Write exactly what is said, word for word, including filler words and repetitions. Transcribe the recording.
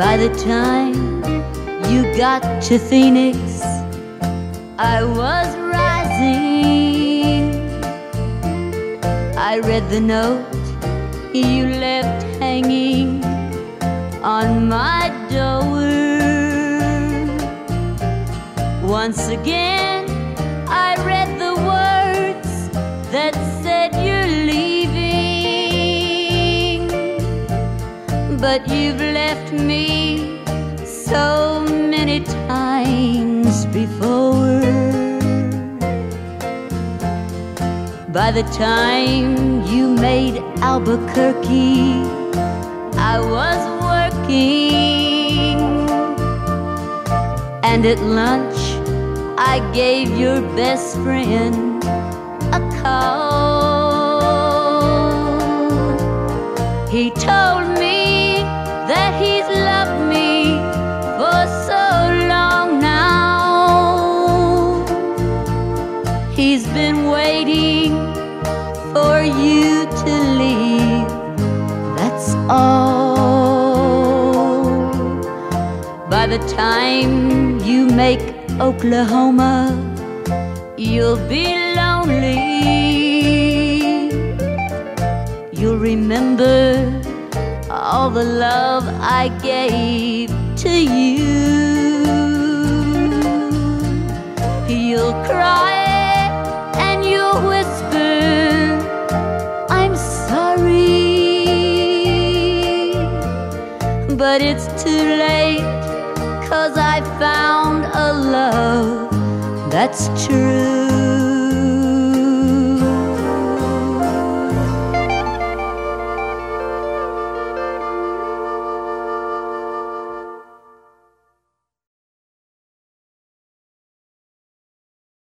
By the time you got to Phoenix, I was rising. I read the note you left hanging on my door. Once again I read the words that said you're leaving, but you've left me so many times before. By the time you made Albuquerque, I was working, and at lunch I gave your best friend a call. He told me that he's loved me for so long now. He's been waiting for you to leave, that's all. By the time you make Oklahoma, you'll be lonely. You'll remember all the love I gave to you. You'll cry and you'll whisper, I'm sorry, but it's too late, 'cause I found a love that's true.